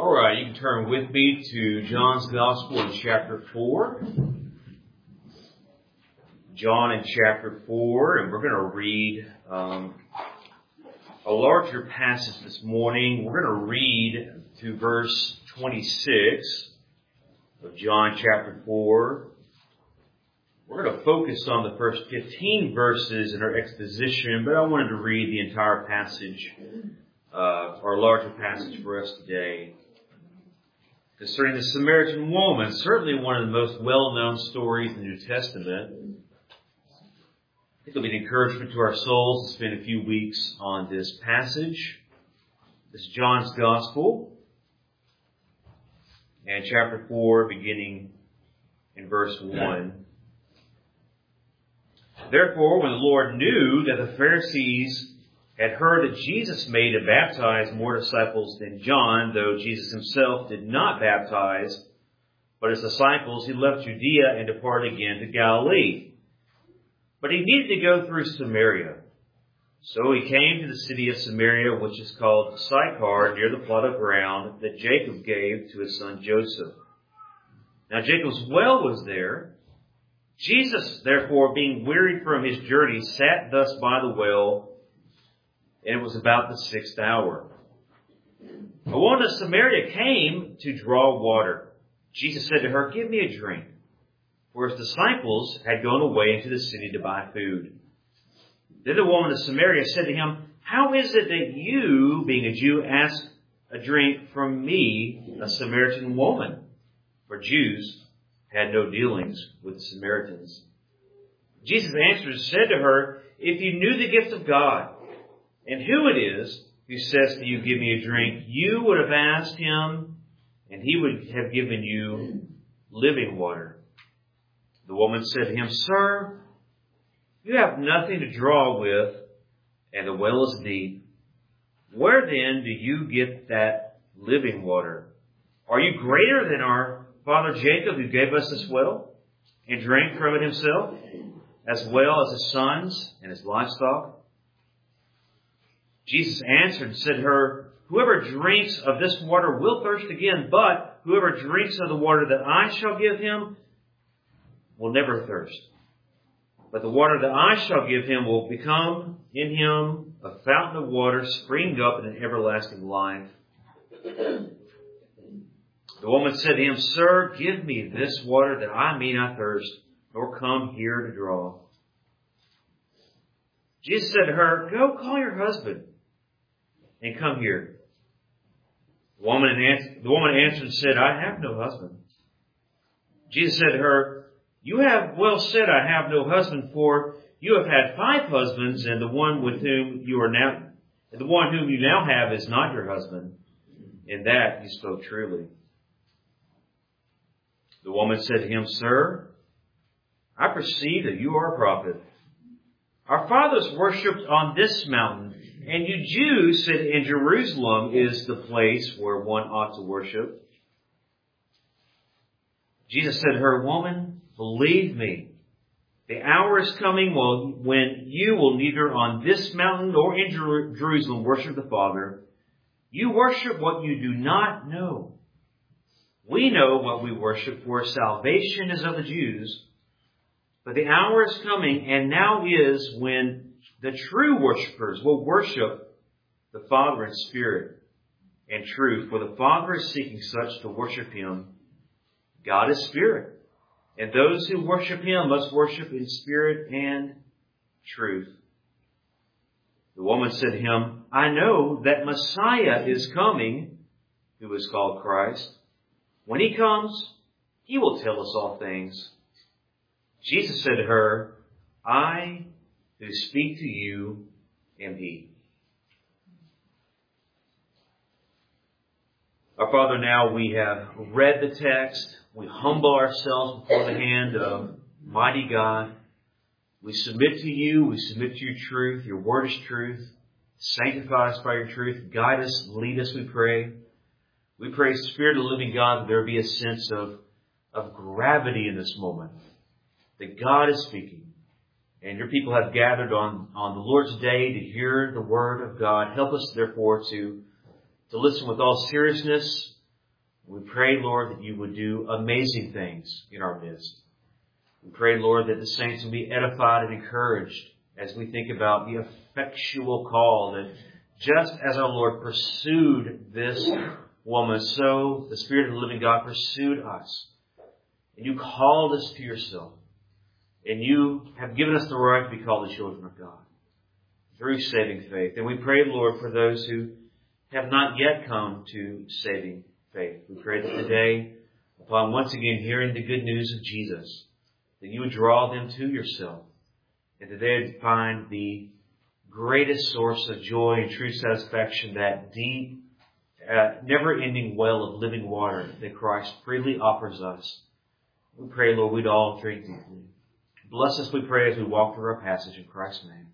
All right, you can turn with me to John's Gospel in chapter 4. John in chapter 4, and we're going to read a larger passage this morning. We're going to read to verse 26 of John chapter 4. We're going to focus on the first 15 verses in our exposition, but I wanted to read the entire passage, our larger passage for us today. Concerning the Samaritan woman, certainly one of the most well-known stories in the New Testament. I think it'll be an encouragement to our souls to spend a few weeks on this passage. This is John's Gospel, and chapter 4, beginning in verse 1. Therefore, when the Lord knew that the Pharisees had heard that Jesus made and baptized more disciples than John, though Jesus himself did not baptize, but his disciples, he left Judea and departed again to Galilee. But he needed to go through Samaria. So he came to the city of Samaria, which is called Sychar, near the plot of ground that Jacob gave to his son Joseph. Now Jacob's well was there. Jesus, therefore, being wearied from his journey, sat thus by the well, and it was about the 6th hour. A woman of Samaria came to draw water. Jesus said to her, "Give me a drink." For his disciples had gone away into the city to buy food. Then the woman of Samaria said to him, "How is it that you, being a Jew, ask a drink from me, a Samaritan woman?" For Jews had no dealings with the Samaritans. Jesus answered and said to her, "If you knew the gift of God, and who it is who says to you, 'Give me a drink,' you would have asked him, and he would have given you living water." The woman said to him, "Sir, you have nothing to draw with, and the well is deep. Where then do you get that living water? Are you greater than our father Jacob, who gave us this well, and drank from it himself, as well as his sons and his livestock?" Jesus answered and said to her, "Whoever drinks of this water will thirst again, but whoever drinks of the water that I shall give him will never thirst. But the water that I shall give him will become in him a fountain of water springing up in an everlasting life." The woman said to him, "Sir, give me this water that I may not thirst, nor come here to draw." Jesus said to her, "Go call your husband and come here." The woman answered and said, "I have no husband." Jesus said to her, "You have well said, 'I have no husband,' for you have had 5 husbands, and the one whom you now have is not your husband. In that you spoke truly." The woman said to him, "Sir, I perceive that you are a prophet. Our fathers worshipped on this mountain, and you Jews said in Jerusalem is the place where one ought to worship." Jesus said to her, "Woman, believe me, the hour is coming when you will neither on this mountain nor in Jerusalem worship the Father. You worship what you do not know. We know what we worship, for salvation is of the Jews. But the hour is coming, and now is, when the true worshipers will worship the Father in spirit and truth. For the Father is seeking such to worship him. God is spirit, and those who worship him must worship in spirit and truth." The woman said to him, "I know that Messiah is coming, who is called Christ. When he comes, he will tell us all things." Jesus said to her, "I who speak to you am he." Our Father, now we have read the text. We humble ourselves before the hand of mighty God. We submit to you. We submit to your truth. Your word is truth. Sanctify us by your truth. Guide us. Lead us, we pray. We pray, Spirit of the living God, that there be a sense of gravity in this moment. That God is speaking. And your people have gathered on the Lord's day to hear the word of God. Help us, therefore, to listen with all seriousness, We pray, Lord, that you would do amazing things in our midst. We pray, Lord, that the saints will be edified and encouraged as we think about the effectual call that just as our Lord pursued this woman, so the Spirit of the living God pursued us. And you called us to yourself. And you have given us the right to be called the children of God through saving faith. And we pray, Lord, for those who have not yet come to saving faith. We pray that today, upon once again hearing the good news of Jesus, that you would draw them to yourself, and that they would find the greatest source of joy and true satisfaction, that deep, never-ending well of living water that Christ freely offers us. We pray, Lord, we'd all drink deeply. Bless us, we pray, as we walk through our passage in Christ's name.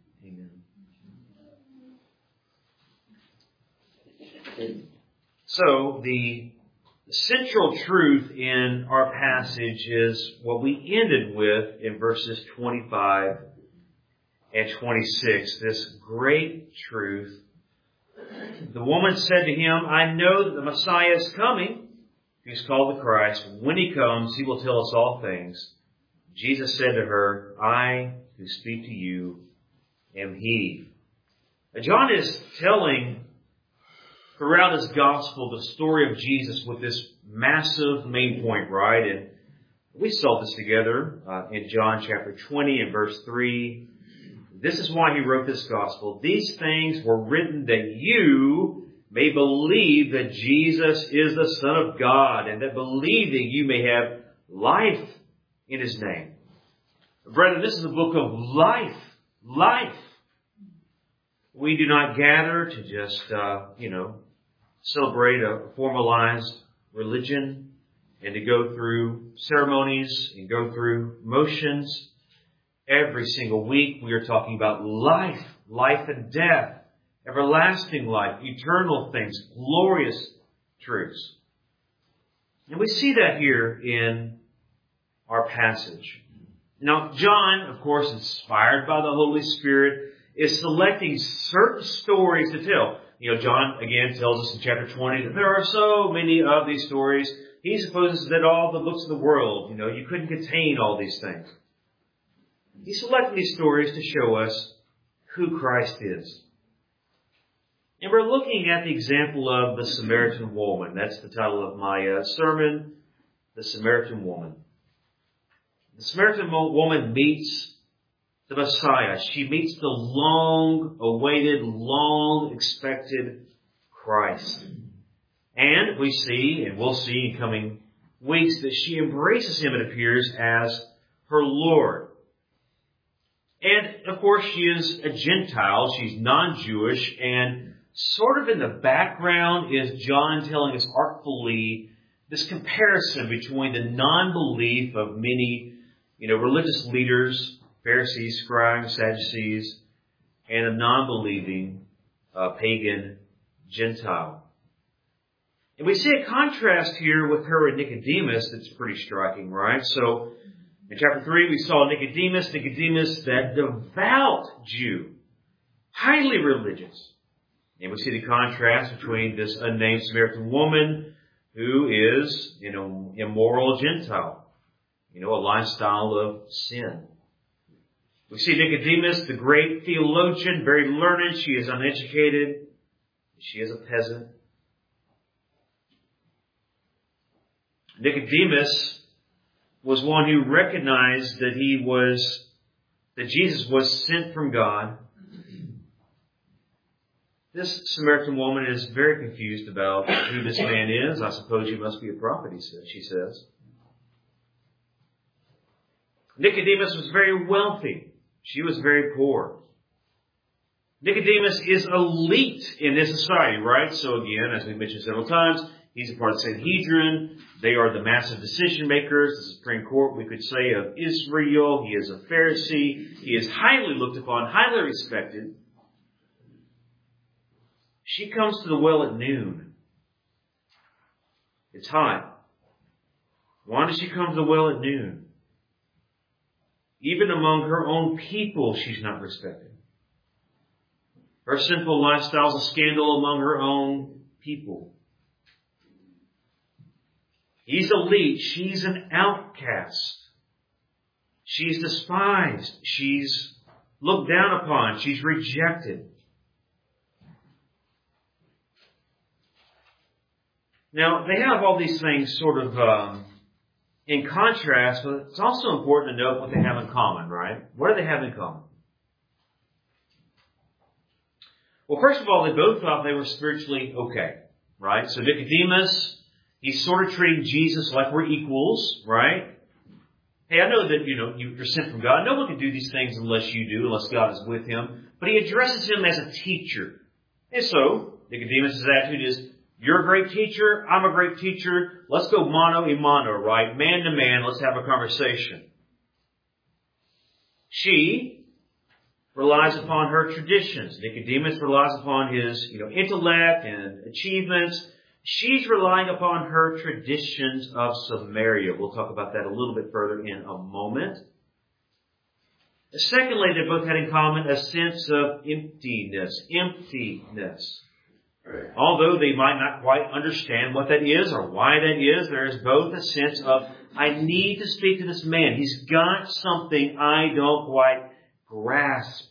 Amen. So, the central truth in our passage is what we ended with in verses 25 and 26. This great truth. The woman said to him, I know that the Messiah is coming. He's called the Christ. When he comes, he will tell us all things. Jesus said to her, I who speak to you am he. Now, John is telling throughout his gospel the story of Jesus with this massive main point, right? And we saw this together in John chapter 20 and verse 3. This is why he wrote this gospel. These things were written that you may believe that Jesus is the Son of God, and that believing you may have life in his name. Brethren, this is a book of life. Life. We do not gather to just, celebrate a formalized religion and to go through ceremonies and go through motions. Every single week we are talking about life, life and death, everlasting life, eternal things, glorious truths. And we see that here in our passage. Now, John, of course, inspired by the Holy Spirit, is selecting certain stories to tell. John, again, tells us in chapter 20 that there are so many of these stories. He supposes that all the books of the world, you couldn't contain all these things. He selected these stories to show us who Christ is. And we're looking at the example of the Samaritan woman. That's the title of my sermon, The Samaritan Woman. The Samaritan woman meets the Messiah. She meets the long-awaited, long-expected Christ. And we see, and we'll see in coming weeks, that she embraces him, it appears, as her Lord. And, of course, she is a Gentile. She's non-Jewish. And sort of in the background is John telling us artfully this comparison between the non-belief of many, religious leaders, Pharisees, scribes, Sadducees, and a non-believing pagan Gentile. And we see a contrast here with her and Nicodemus that's pretty striking, right? So, in chapter 3, we saw Nicodemus, that devout Jew, highly religious. And we see the contrast between this unnamed Samaritan woman who is, immoral Gentile, a lifestyle of sin. We see Nicodemus, the great theologian, very learned. She is uneducated. She is a peasant. Nicodemus was one who recognized that Jesus was sent from God. This Samaritan woman is very confused about who this man is. I suppose he must be a prophet, she says. Nicodemus was very wealthy. She was very poor. Nicodemus is elite in this society, right? So again, as we mentioned several times, he's a part of the Sanhedrin. They are the massive decision makers, the Supreme Court, we could say, of Israel. He is a Pharisee. He is highly looked upon, highly respected. She comes to the well at noon. It's hot. Why does she come to the well at noon? Even among her own people, she's not respected. Her sinful lifestyle is a scandal among her own people. He's elite. She's an outcast. She's despised. She's looked down upon. She's rejected. Now, they have all these things sort of in contrast, but it's also important to note what they have in common, right? What do they have in common? Well, first of all, they both thought they were spiritually okay, right? So Nicodemus, he's sort of treating Jesus like we're equals, right? Hey, I know that, you're sent from God. No one can do these things unless you do, unless God is with him. But he addresses him as a teacher. And so, Nicodemus' attitude is, you're a great teacher, I'm a great teacher, let's go mano a mano, right? Man to man, let's have a conversation. She relies upon her traditions. Nicodemus relies upon his, intellect and achievements. She's relying upon her traditions of Samaria. We'll talk about that a little bit further in a moment. Secondly, they both had in common a sense of emptiness. Although they might not quite understand what that is or why that is, there is both a sense of, I need to speak to this man. He's got something I don't quite grasp.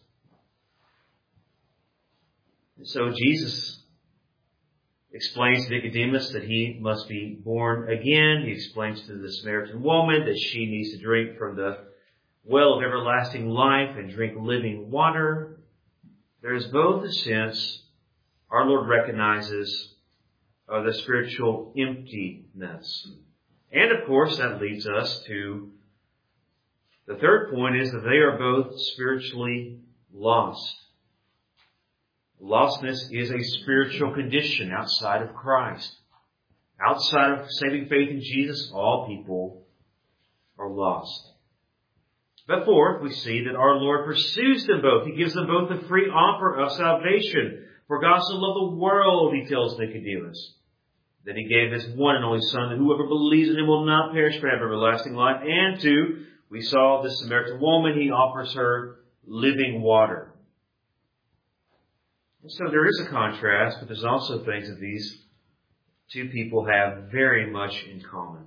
And so Jesus explains to Nicodemus that he must be born again. He explains to the Samaritan woman that she needs to drink from the well of everlasting life and drink living water. There is both a sense our Lord recognizes the spiritual emptiness. And of course, that leads us to the third point, is that they are both spiritually lost. Lostness is a spiritual condition outside of Christ. Outside of saving faith in Jesus, all people are lost. But fourth, we see that our Lord pursues them both. He gives them both a free offer of salvation. For God so loved the world, he tells Nicodemus, that he gave his one and only Son, that whoever believes in him will not perish but have everlasting life. And two, we saw the Samaritan woman, he offers her living water. And so there is a contrast, but there's also things that these two people have very much in common.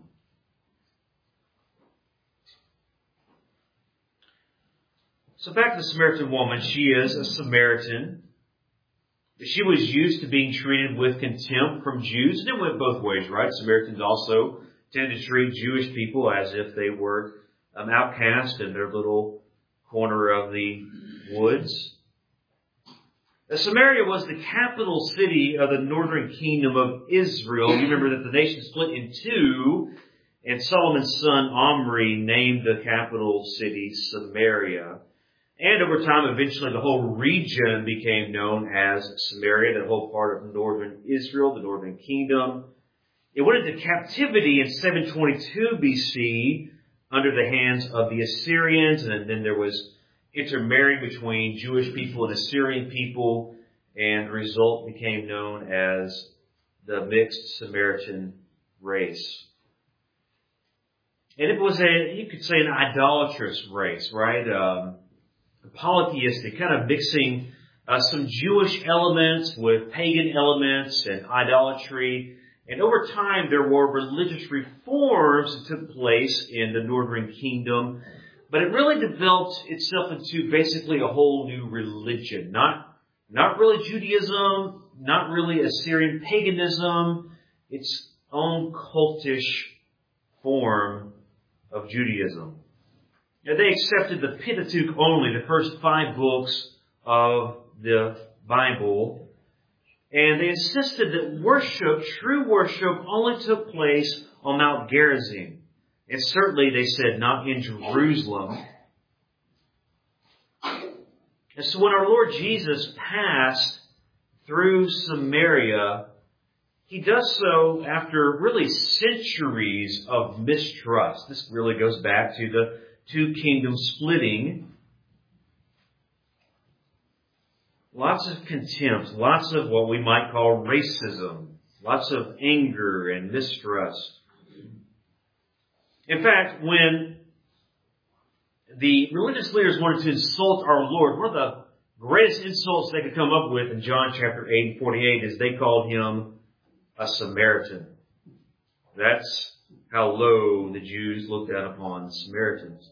So back to the Samaritan woman. She is a Samaritan. She was used to being treated with contempt from Jews. And it went both ways, right? Samaritans also tended to treat Jewish people as if they were outcast in their little corner of the woods. Samaria was the capital city of the northern kingdom of Israel. You remember that the nation split in two, and Solomon's son Omri named the capital city Samaria. And over time, eventually the whole region became known as Samaria, the whole part of northern Israel, the northern kingdom. It went into captivity in 722 BC under the hands of the Assyrians, and then there was intermarrying between Jewish people and Assyrian people, and the result became known as the mixed Samaritan race. And it was you could say, an idolatrous race, right? Polytheistic, kind of mixing some Jewish elements with pagan elements and idolatry. And over time, there were religious reforms that took place in the northern kingdom. But it really developed itself into basically a whole new religion. Not really Judaism, not really Assyrian paganism. Its own cultish form of Judaism. Now, they accepted the Pentateuch only, the first 5 books of the Bible. And they insisted that true worship, only took place on Mount Gerizim. And certainly, they said, not in Jerusalem. And so when our Lord Jesus passed through Samaria, he does so after really centuries of mistrust. This really goes back to the two kingdoms splitting. Lots of contempt, lots of what we might call racism, lots of anger and mistrust. In fact, when the religious leaders wanted to insult our Lord, one of the greatest insults they could come up with in John chapter 8 and 48 is they called him a Samaritan. That's how low the Jews looked down upon the Samaritans.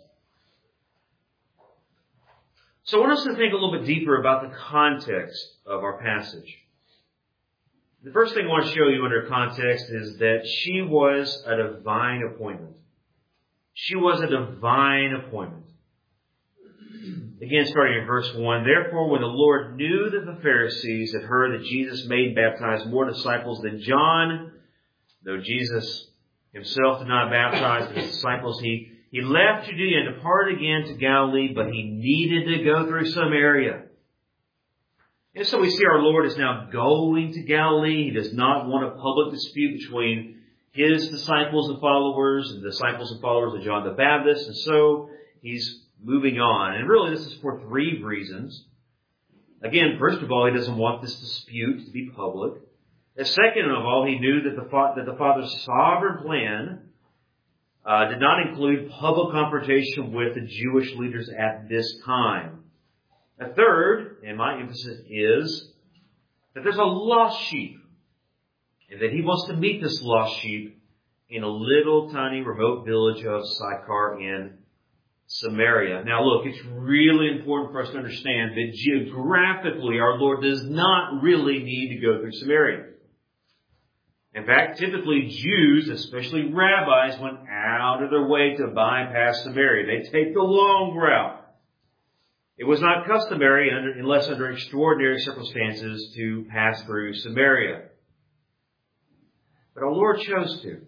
So I want us to think a little bit deeper about the context of our passage. The first thing I want to show you under context is that she was a divine appointment. She was a divine appointment. Again, starting in verse 1, therefore, when the Lord knew that the Pharisees had heard that Jesus made and baptized more disciples than John, though Jesus himself did not baptize his disciples, he left Judea and departed again to Galilee, but he needed to go through Samaria. And so we see our Lord is now going to Galilee. He does not want a public dispute between his disciples and followers and the disciples and followers of John the Baptist. And so he's moving on. And really this is for three reasons. Again, first of all, he doesn't want this dispute to be public. And second of all, he knew that the Father's sovereign plan did not include public confrontation with the Jewish leaders at this time. A third, and my emphasis is, that there's a lost sheep, and that he wants to meet this lost sheep in a little tiny remote village of Sychar in Samaria. Now look, it's really important for us to understand that geographically our Lord does not really need to go through Samaria. In fact, typically Jews, especially rabbis, went out of their way to bypass Samaria. They take the long route. It was not customary, unless under extraordinary circumstances, to pass through Samaria. But our Lord chose to.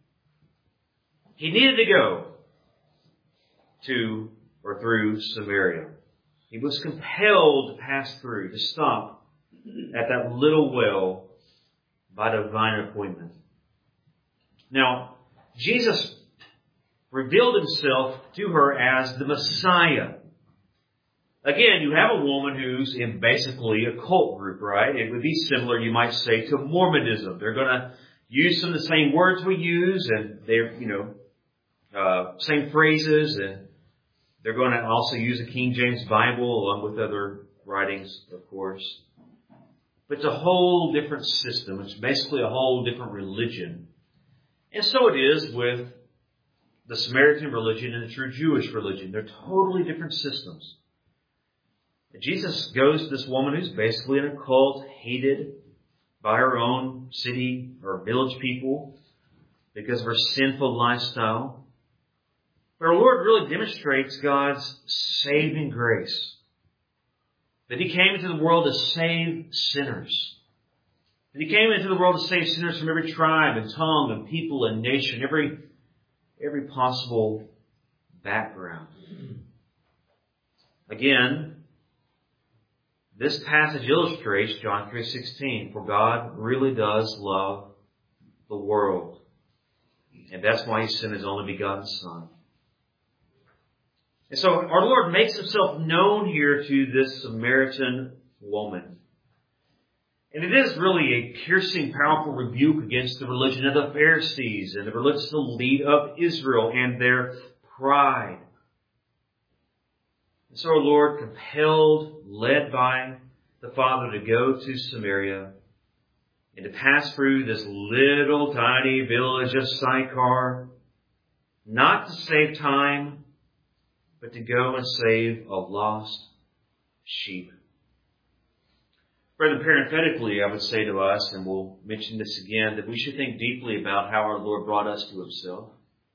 He needed to go to or through Samaria. He was compelled to pass through, to stop at that little well by divine appointment. Now, Jesus revealed himself to her as the Messiah. Again, you have a woman who's in basically a cult group, right? It would be similar, you might say, to Mormonism. They're going to use some of the same words we use, and they're, same phrases, and they're going to also use the King James Bible along with other writings, of course. But it's a whole different system. It's basically a whole different religion. And so it is with the Samaritan religion and the true Jewish religion. They're totally different systems. Jesus goes to this woman who's basically in a cult, hated by her own city or village people because of her sinful lifestyle. But our Lord really demonstrates God's saving grace. That He came into the world to save sinners. That He came into the world to save sinners from every tribe and tongue and people and nation, every possible background. Again, this passage illustrates John 3:16, for God really does love the world. And that's why He sent His only begotten Son. And so our Lord makes Himself known here to this Samaritan woman. And it is really a piercing, powerful rebuke against the religion of the Pharisees and the religious elite of Israel and their pride. And so our Lord, compelled, led by the Father to go to Samaria and to pass through this little tiny village of Sychar, not to save time, but to go and save a lost sheep. Rather parenthetically, I would say to us, and we'll mention this again, that we should think deeply about how our Lord brought us to Himself.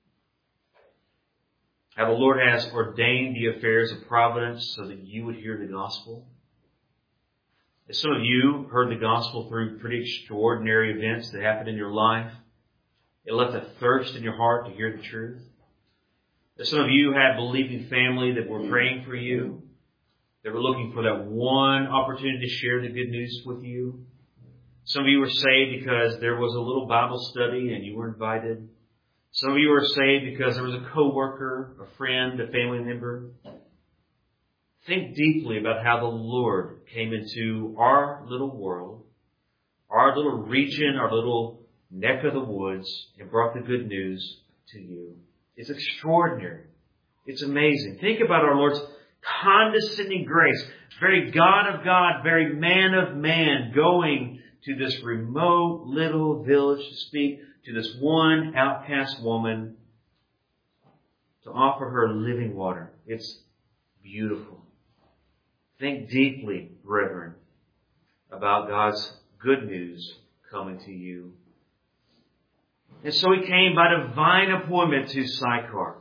How the Lord has ordained the affairs of providence so that you would hear the gospel. As some of you heard the gospel through pretty extraordinary events that happened in your life, it left a thirst in your heart to hear the truth. As some of you had believing family that were praying for you, that were looking for that one opportunity to share the good news with you. Some of you were saved because there was a little Bible study and you were invited. Some of you were saved because there was a coworker, a friend, a family member. Think deeply about how the Lord came into our little world, our little region, our little neck of the woods, and brought the good news to you. It's extraordinary. It's amazing. Think about our Lord's condescending grace, very God of God, very man of man, going to this remote little village to speak to this one outcast woman to offer her living water. It's beautiful. Think deeply, brethren, about God's good news coming to you. And so he came by divine appointment to Sychar.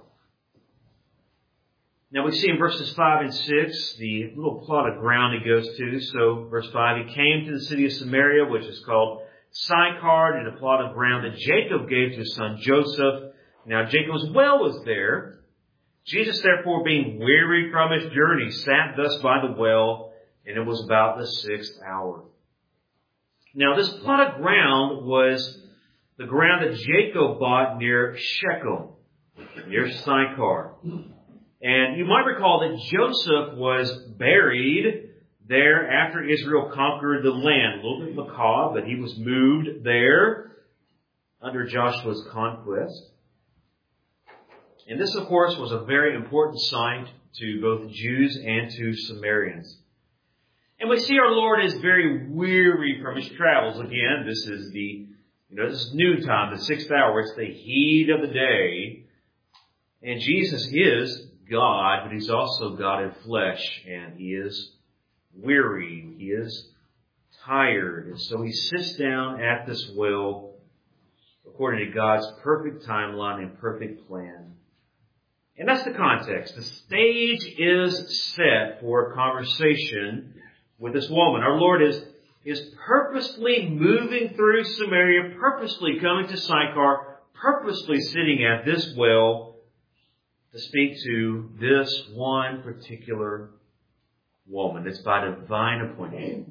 Now we see in verses 5 and 6 the little plot of ground he goes to. So verse 5, he came to the city of Samaria, which is called Sychar, and a plot of ground that Jacob gave to his son Joseph. Now Jacob's well was there. Jesus, therefore, being weary from his journey, sat thus by the well, and it was about the 6th hour. Now this plot of ground was the ground that Jacob bought near Shechem, near Sychar. And you might recall that Joseph was buried there after Israel conquered the land. A little bit macabre, but he was moved there under Joshua's conquest. And this, of course, was a very important site to both Jews and to Samaritans. And we see our Lord is very weary from his travels. Again, this is this is noontime, the 6th hour. It's the heat of the day. And Jesus is God, but he's also God in flesh. And he is weary. He is tired. And so he sits down at this well according to God's perfect timeline and perfect plan. And that's the context. The stage is set for a conversation with this woman. Our Lord is purposely moving through Samaria, purposely coming to Sychar, purposely sitting at this well to speak to this one particular woman. It's by divine appointment.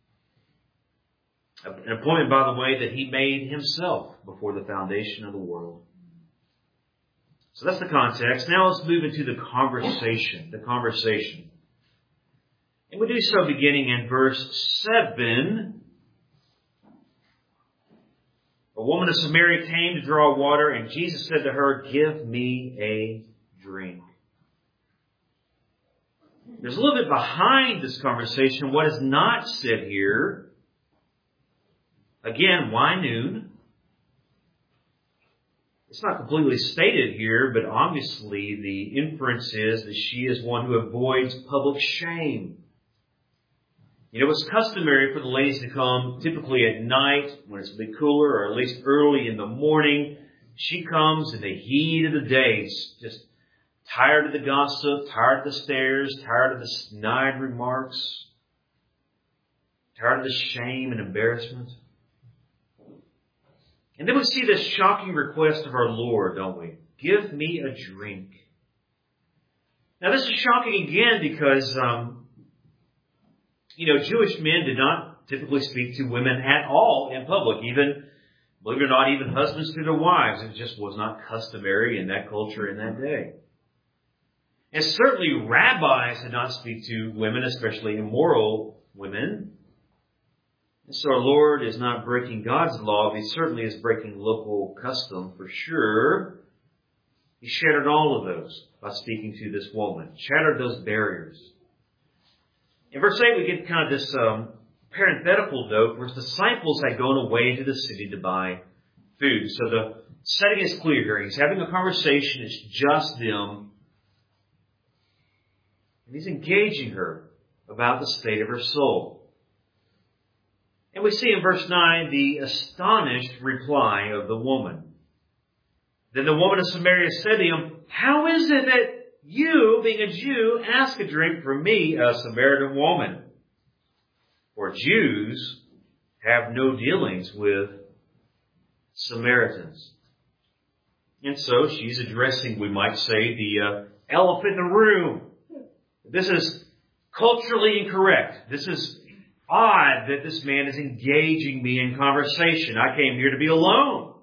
An appointment, by the way, that he made himself before the foundation of the world. So that's the context. Now let's move into the conversation. And we do so beginning in verse 7. A woman of Samaria came to draw water, and Jesus said to her, "Give me a drink." There's a little bit behind this conversation. What is not said here. Again, why noon? It's not completely stated here, but obviously the inference is that she is one who avoids public shame. It's customary for the ladies to come typically at night when it's a bit cooler, or at least early in the morning. She comes in the heat of the day, just tired of the gossip, tired of the stares, tired of the snide remarks, tired of the shame and embarrassment. And then we see this shocking request of our Lord, don't we? Give me a drink. Now this is shocking again because, Jewish men did not typically speak to women at all in public. Even, believe it or not, even husbands to their wives. It just was not customary in that culture in that day. And certainly rabbis did not speak to women, especially immoral women. And so our Lord is not breaking God's law, but he certainly is breaking local custom for sure. He shattered all of those by speaking to this woman. Shattered those barriers. In verse 8 we get kind of this parenthetical note where his disciples had gone away into the city to buy food. So the setting is clear here. He's having a conversation. It's just them. And he's engaging her about the state of her soul. And we see in verse 9 the astonished reply of the woman. Then the woman of Samaria said to him, "How is it that you, being a Jew, ask a drink from me, a Samaritan woman? For Jews have no dealings with Samaritans." And so she's addressing, we might say, the elephant in the room. This is culturally incorrect. This is odd that this man is engaging me in conversation. I came here to be alone.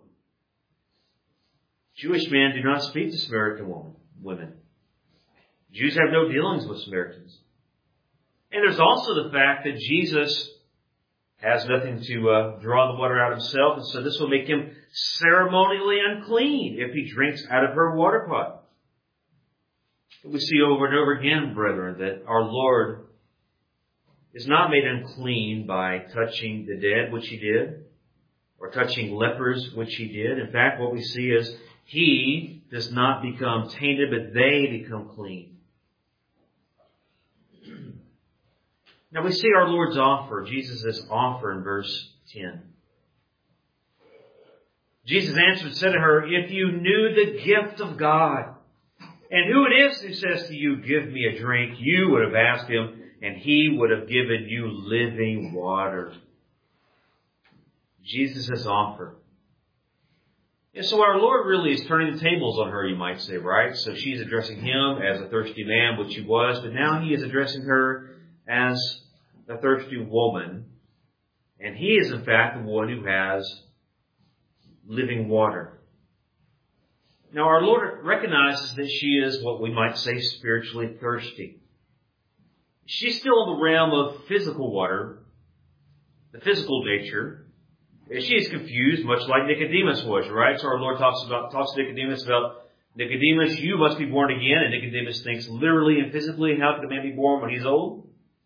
Jewish men do not speak to Samaritan women. Jews have no dealings with Samaritans. And there's also the fact that Jesus has nothing to draw the water out himself, and so this will make him ceremonially unclean if he drinks out of her water pot. We see over and over again, brethren, that our Lord is not made unclean by touching the dead, which he did, or touching lepers, which he did. In fact, what we see is he does not become tainted, but they become clean. Now we see our Lord's offer, Jesus' offer in verse 10. Jesus answered and said to her, if you knew the gift of God, and who it is who says to you, give me a drink, you would have asked him, and he would have given you living water. Jesus' offer. And so our Lord really is turning the tables on her, you might say, right? So she's addressing him as a thirsty man, which he was, but now he is addressing her as a thirsty woman. And he is, in fact, the one who has living water. Now, our Lord recognizes that she is what we might say spiritually thirsty. She's still in the realm of physical water, the physical nature. She is confused, much like Nicodemus was, right? So our Lord talks to Nicodemus about, Nicodemus, you must be born again. And Nicodemus thinks literally and physically, how can a man be born when he's old?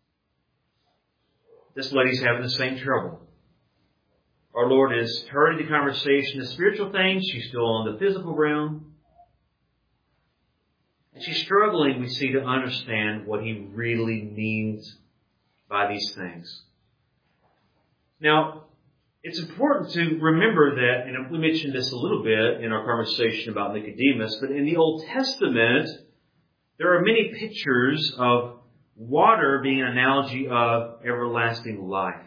This lady's having the same trouble. Our Lord is turning the conversation to spiritual things. She's still on the physical realm. And she's struggling, we see, to understand what he really means by these things. Now, it's important to remember that, and we mentioned this a little bit in our conversation about Nicodemus, but in the Old Testament, there are many pictures of water being an analogy of everlasting life.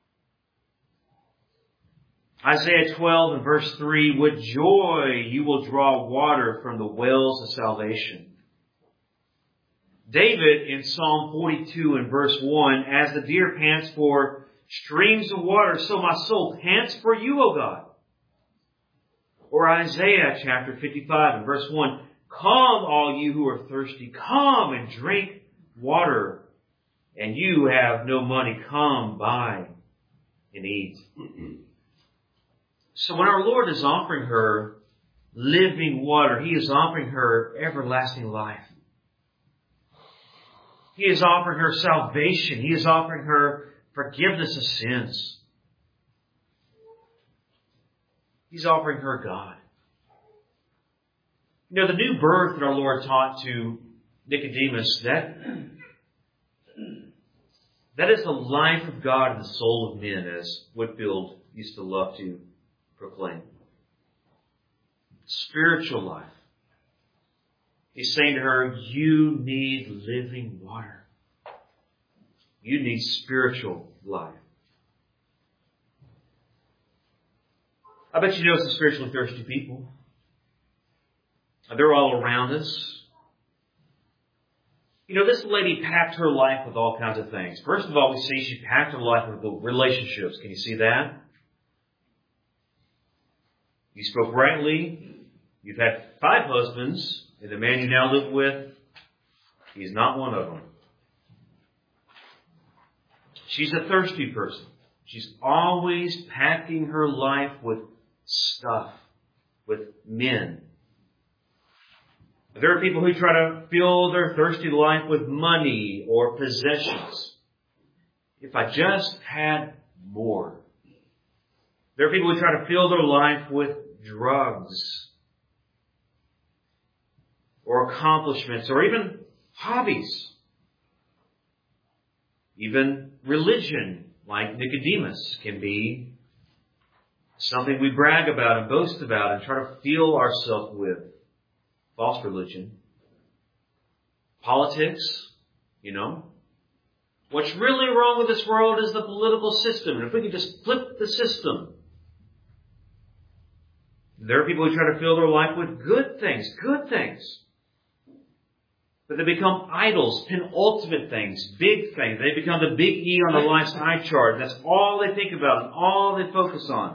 Isaiah 12 and verse 3, with joy you will draw water from the wells of salvation. David in Psalm 42 and verse 1, as the deer pants for streams of water, so my soul pants for you, O God. Or Isaiah chapter 55 and verse 1, come all you who are thirsty, come and drink water. And you who have no money, come buy and eat. So when our Lord is offering her living water, he is offering her everlasting life. He is offering her salvation. He is offering her forgiveness of sins. He's offering her God. You know, the new birth that our Lord taught to Nicodemus, that is the life of God in the soul of men, as Whitefield used to love to proclaim. Spiritual life. He's saying to her, you need living water. You need spiritual life. I bet you know some spiritually thirsty people. They're all around us. You know, this lady packed her life with all kinds of things. First of all, we see she packed her life with relationships. Can you see that? You spoke rightly. You've had 5 husbands, and the man you now live with, he's not one of them. She's a thirsty person. She's always packing her life with stuff, with men. There are people who try to fill their thirsty life with money or possessions. If I just had more. There are people who try to fill their life with drugs or accomplishments or even hobbies. Even religion, like Nicodemus, can be something we brag about and boast about and try to fill ourselves with. False religion. Politics, you know. What's really wrong with this world is the political system. And if we could just flip the system. There are people who try to fill their life with good things. But they become idols, penultimate things, big things. They become the big E on the life's eye chart. That's all they think about and all they focus on.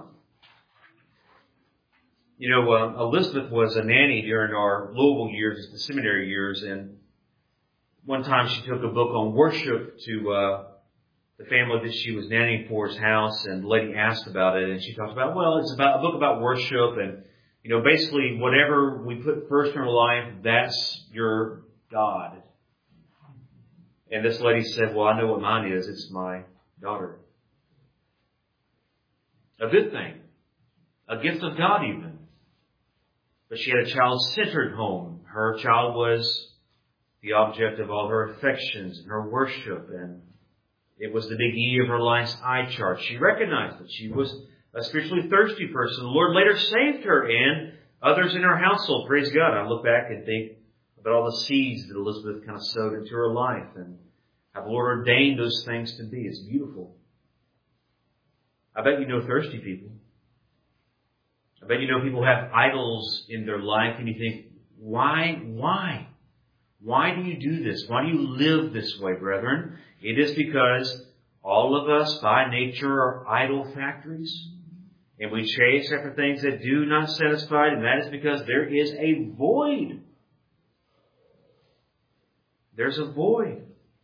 You know, Elizabeth was a nanny during our Louisville years, the seminary years, and one time she took a book on worship to the family that she was nannying for's house, and the lady asked about it, and she talked about, well, it's about a book about worship, and, you know, basically whatever we put first in our life, that's your God. And this lady said, well, I know what mine is. It's my daughter. A good thing. a gift of God even. But she had a child-centered home. Her child was the object of all her affections and her worship, and it was the big E of her life's eye chart. She recognized that she was a spiritually thirsty person. The Lord later saved her and others in her household. Praise God. I look back and think about all the seeds that Elizabeth kind of sowed into her life and how the Lord ordained those things to be. It's beautiful. I bet you know thirsty people. I bet you know people who have idols in their life and you think, why? Why do you do this? Why do you live this way, brethren? It is because all of us by nature are idol factories. And we chase after things that do not satisfy, and that is because there is a void. There's a void.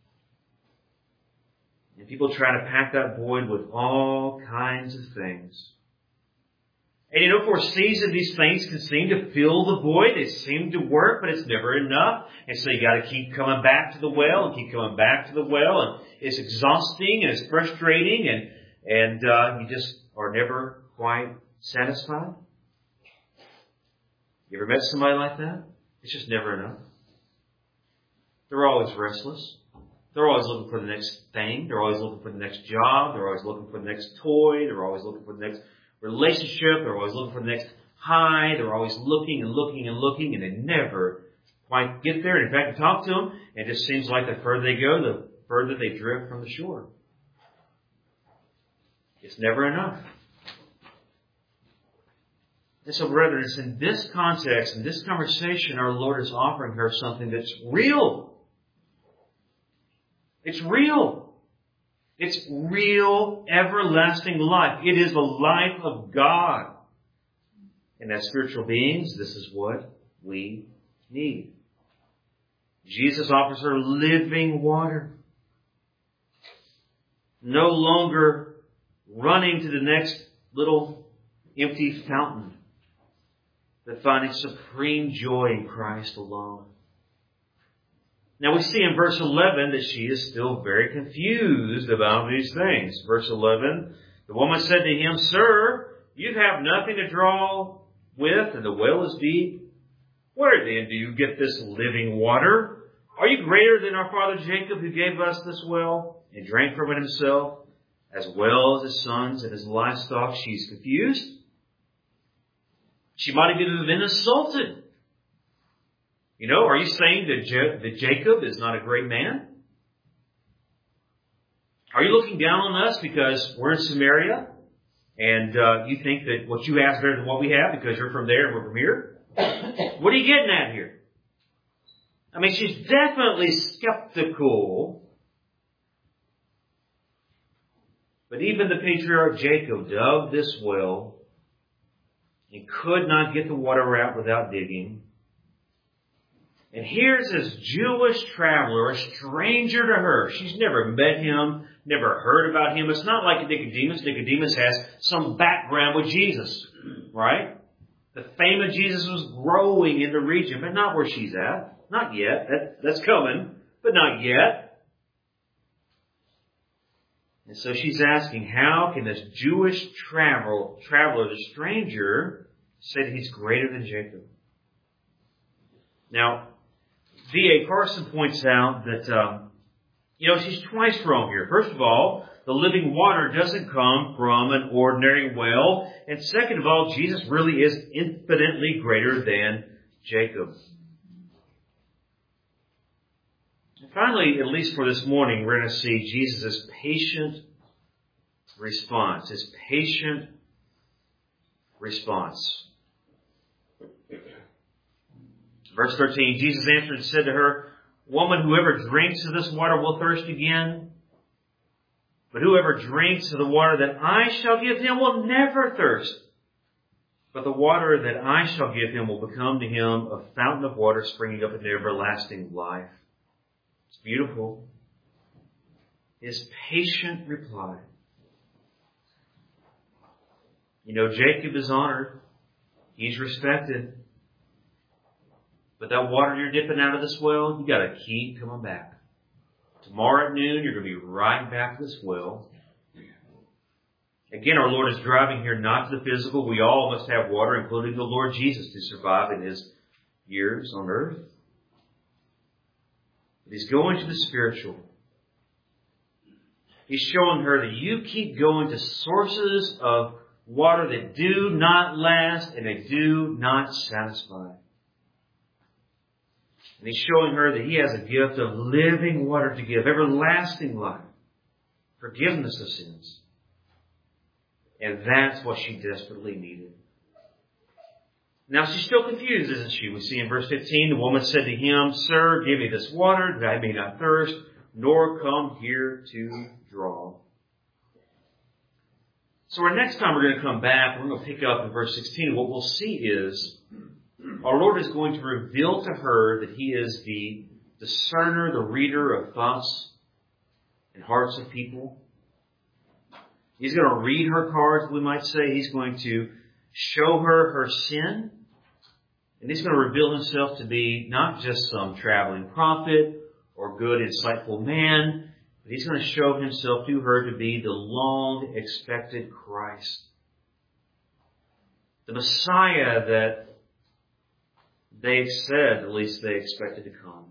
And people try to pack that void with all kinds of things. And for a season, these things can seem to fill the void. They seem to work, but it's never enough. And so you got to keep coming back to the well and keep coming back to the well. And it's exhausting and it's frustrating and you just are never quite satisfied. You ever met somebody like that? It's just never enough. They're always restless. They're always looking for the next thing. They're always looking for the next job. They're always looking for the next toy. They're always looking for the next relationship. They're always looking for the next high. They're always looking and looking and looking, and they never quite get there. And in fact, you talk to them, and it just seems like the further they go, the further they drift from the shore. It's never enough. And so, brethren, it's in this context, in this conversation, our Lord is offering her something that's real. It's real. It's real, everlasting life. It is the life of God. And as spiritual beings, this is what we need. Jesus offers her living water. No longer running to the next little empty fountain, but finding supreme joy in Christ alone. Now we see in verse 11 that she is still very confused about these things. Verse 11, the woman said to him, "Sir, you have nothing to draw with, and the well is deep. Where then do you get this living water? Are you greater than our father Jacob, who gave us this well and drank from it himself, as well as his sons and his livestock?" She's confused. She might have even been insulted. Are you saying that Jacob is not a great man? Are you looking down on us because we're in Samaria and you think that what you have is better than what we have because you're from there and we're from here? What are you getting at here? I mean, she's definitely skeptical. But even the patriarch Jacob dug this well and could not get the water out without digging. And here's this Jewish traveler, a stranger to her. She's never met him, never heard about him. It's not like Nicodemus. Nicodemus has some background with Jesus, right? The fame of Jesus was growing in the region, but not where she's at. Not yet. That's coming, but not yet. And so she's asking, how can this Jewish traveler, the stranger, say that he's greater than Jacob? Now, V.A. Carson points out that, she's twice wrong here. First of all, the living water doesn't come from an ordinary well. And second of all, Jesus really is infinitely greater than Jacob. And finally, at least for this morning, we're going to see Jesus' patient response. His patient response. Verse 13, Jesus answered and said to her, "Woman, whoever drinks of this water will thirst again. But whoever drinks of the water that I shall give him will never thirst. But the water that I shall give him will become to him a fountain of water springing up into everlasting life." It's beautiful. His patient reply. Jacob is honored. He's respected. But that water you're dipping out of this well, you got to keep coming back. Tomorrow at noon, you're going to be right back to this well. Again, our Lord is driving here not to the physical. We all must have water, including the Lord Jesus, to survive in His years on earth. But He's going to the spiritual. He's showing her that you keep going to sources of water that do not last and they do not satisfy. And He's showing her that He has a gift of living water to give, everlasting life, forgiveness of sins. And that's what she desperately needed. Now she's still confused, isn't she? We see in verse 15, the woman said to Him, Sir, give me this water that I may not thirst, nor come here to draw. So our next time we're going to come back, we're going to pick up in verse 16. And what we'll see is our Lord is going to reveal to her that He is the discerner, the reader of thoughts and hearts of people. He's going to read her cards, we might say. He's going to show her her sin. And He's going to reveal Himself to be not just some traveling prophet or good, insightful man, but He's going to show Himself to her to be the long-expected Christ. The Messiah that they said, at least they expected to come.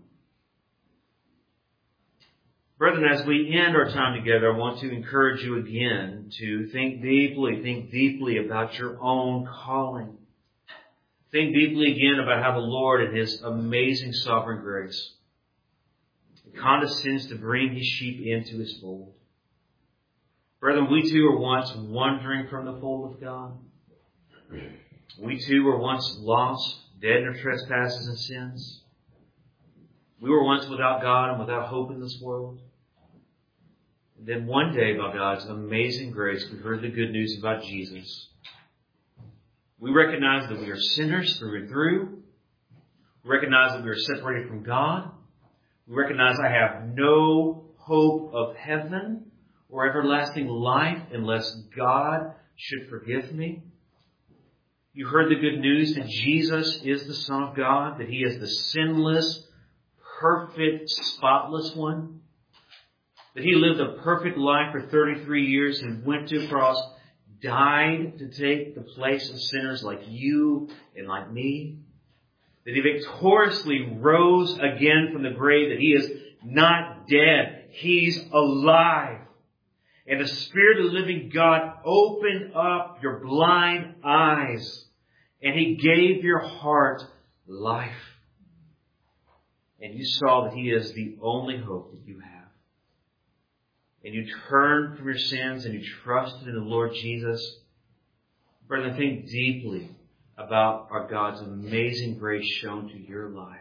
Brethren, as we end our time together, I want to encourage you again to think deeply about your own calling. Think deeply again about how the Lord in His amazing sovereign grace condescends to bring His sheep into His fold. Brethren, we too were once wandering from the fold of God. We too were once lost, dead in our trespasses and sins. We were once without God and without hope in this world. And then one day, by God's amazing grace, we heard the good news about Jesus. We recognize that we are sinners through and through. We recognize that we are separated from God. We recognize I have no hope of heaven or everlasting life unless God should forgive me. You heard the good news that Jesus is the Son of God, that He is the sinless, perfect, spotless one, that He lived a perfect life for 33 years and went to the cross, died to take the place of sinners like you and like me, that He victoriously rose again from the grave, that He is not dead, He's alive. And the Spirit of the living God opened up your blind eyes and He gave your heart life. And you saw that He is the only hope that you have. And you turned from your sins and you trusted in the Lord Jesus. Brethren, think deeply about our God's amazing grace shown to your life.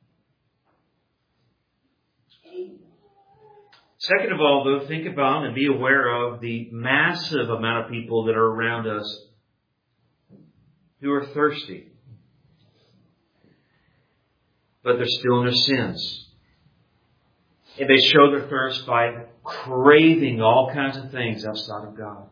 Second of all, though, think about and be aware of the massive amount of people that are around us who are thirsty. But they're still in their sins. And they show their thirst by craving all kinds of things outside of God.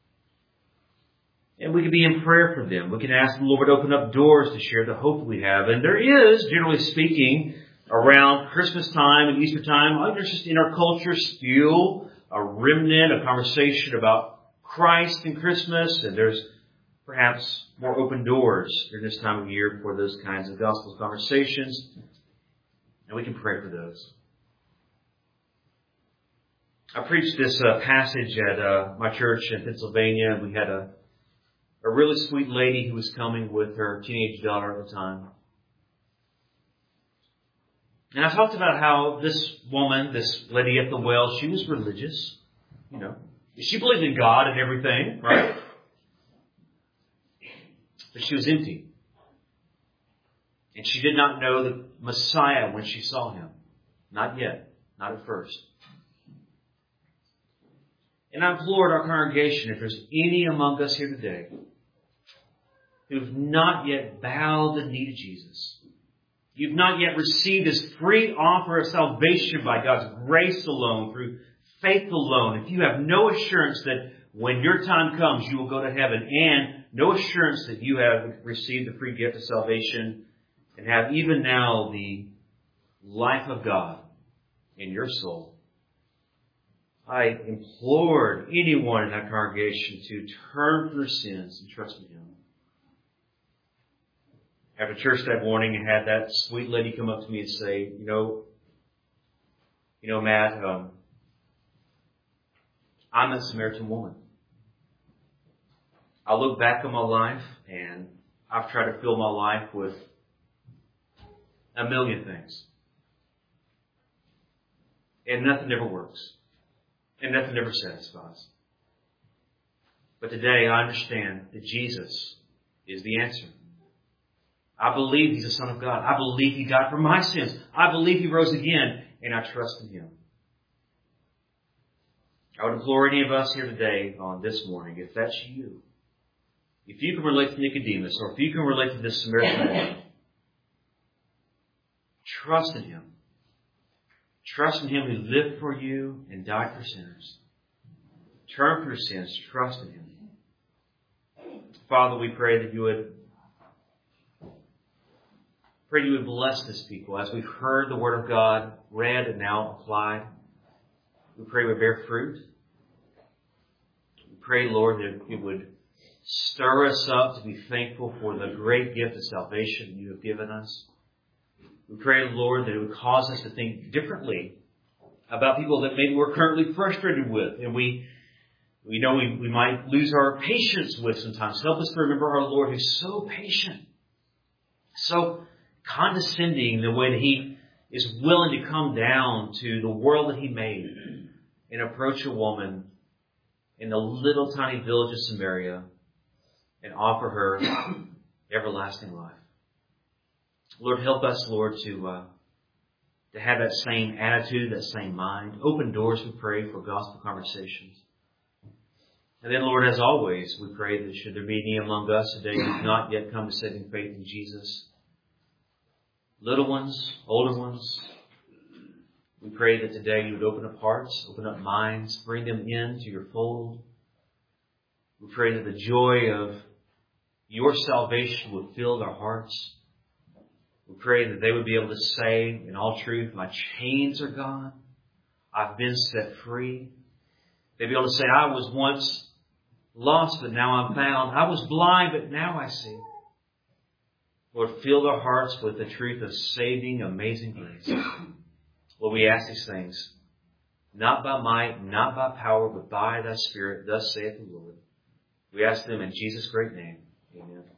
And we can be in prayer for them. We can ask the Lord to open up doors to share the hope we have. And there is, generally speaking, around Christmas time and Easter time, there's just in our culture still a remnant, a conversation about Christ and Christmas. And there's perhaps more open doors during this time of year for those kinds of gospel conversations. And we can pray for those. I preached this passage at my church in Pennsylvania, and we had a really sweet lady who was coming with her teenage daughter at the time. And I talked about how this woman, this lady at the well, she was religious. You know, she believed in God and everything, right? But she was empty. And she did not know the Messiah when she saw Him. Not yet. Not at first. And I implored our congregation, if there's any among us here today who've not yet bowed the knee to Jesus, you've not yet received His free offer of salvation by God's grace alone, through faith alone, if you have no assurance that when your time comes you will go to heaven, and no assurance that you have received the free gift of salvation and have even now the life of God in your soul, I implored anyone in that congregation to turn from their sins and trust in Him. After church that morning, I had that sweet lady come up to me and say, you know, Matt, I'm a Samaritan woman. I look back on my life and I've tried to fill my life with a million things. And nothing ever works. And nothing ever satisfies. But today I understand that Jesus is the answer. I believe He's the Son of God. I believe He died for my sins. I believe He rose again, and I trust in Him. I would implore any of us here today on this morning, if that's you, if you can relate to Nicodemus, or if you can relate to this Samaritan woman, trust in Him. Trust in Him who lived for you and died for sinners. Turn from your sins. Trust in Him. Father, we pray that you would bless this people as we've heard the Word of God read and now applied. We pray we bear fruit. We pray, Lord, that it would stir us up to be thankful for the great gift of salvation you have given us. We pray, Lord, that it would cause us to think differently about people that maybe we're currently frustrated with, and we might lose our patience with sometimes. Help us to remember our Lord who's so patient, so condescending in the way that He is willing to come down to the world that He made and approach a woman in the little tiny village of Samaria and offer her everlasting life. Lord, help us, Lord, to have that same attitude, that same mind. Open doors, we pray, for gospel conversations. And then, Lord, as always, we pray that should there be any among us today who have not yet come to saving faith in Jesus, little ones, older ones, we pray that today you would open up hearts, open up minds, bring them into your fold. We pray that the joy of your salvation would fill their hearts. We pray that they would be able to say in all truth, my chains are gone. I've been set free. They'd be able to say, I was once lost, but now I'm found. I was blind, but now I see. Lord, fill their hearts with the truth of saving, amazing grace. Lord, we ask these things, not by might, not by power, but by thy Spirit, thus saith the Lord. We ask them in Jesus' great name. Amen.